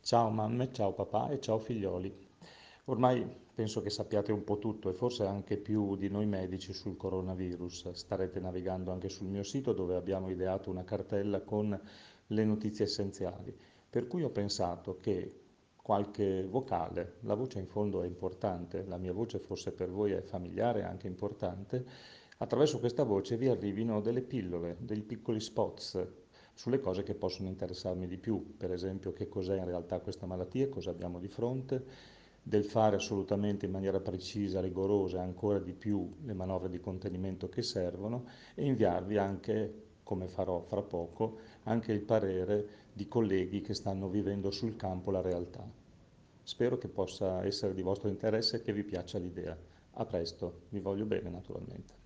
Ciao mamme, ciao papà e ciao figlioli. Ormai penso che sappiate un po' tutto e forse anche più di noi medici sul coronavirus. Starete navigando anche sul mio sito dove abbiamo ideato una cartella con le notizie essenziali. Per cui ho pensato che qualche vocale, la voce in fondo è importante, la mia voce forse per voi è familiare e anche importante, attraverso questa voce vi arrivino delle pillole, dei piccoli spots sulle cose che possono interessarmi di più, per esempio che cos'è in realtà questa malattia, cosa abbiamo di fronte, del fare assolutamente in maniera precisa, rigorosa e ancora di più le manovre di contenimento che servono e inviarvi anche, come farò fra poco, anche il parere di colleghi che stanno vivendo sul campo la realtà. Spero che possa essere di vostro interesse e che vi piaccia l'idea. A presto, vi voglio bene naturalmente.